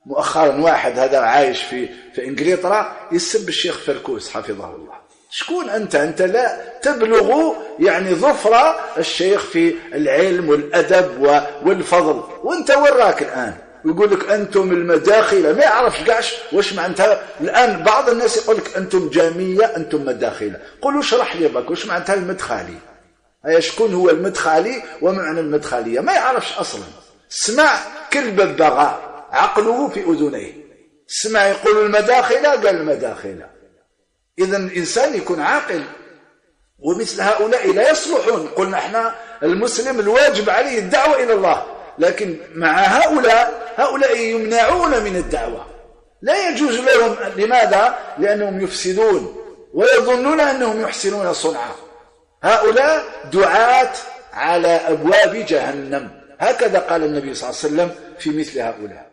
مؤخرا واحد هذا عايش في إنجلترا يسب الشيخ فركوس حفظه الله. شكون أنت لا تبلغ يعني ظفر الشيخ في العلم والأدب والفضل، وانت وراك الآن ويقول لك أنتم المداخلة، ما يعرفش قاعش واش معناتها. الآن بعض الناس يقول لك أنتم جامية أنتم مداخلة. قولوا اشرح لي بك واش معناتها المدخلي، أي شكون هو المدخلي ومعنى المدخلية؟ ما يعرفش أصلا. اسمع كلب البغاء عقله في أذنيه، اسمع يقول المداخلة قال المداخلة. إذا الإنسان يكون عاقل، ومثل هؤلاء لا يصلحون. قلنا احنا المسلم الواجب عليه الدعوة إلى الله، لكن مع هؤلاء يمنعون من الدعوة، لا يجوز لهم. لماذا؟ لأنهم يفسدون ويظنون أنهم يحسنون صنعا. هؤلاء دعاة على أبواب جهنم، هكذا قال النبي صلى الله عليه وسلم في مثل هؤلاء.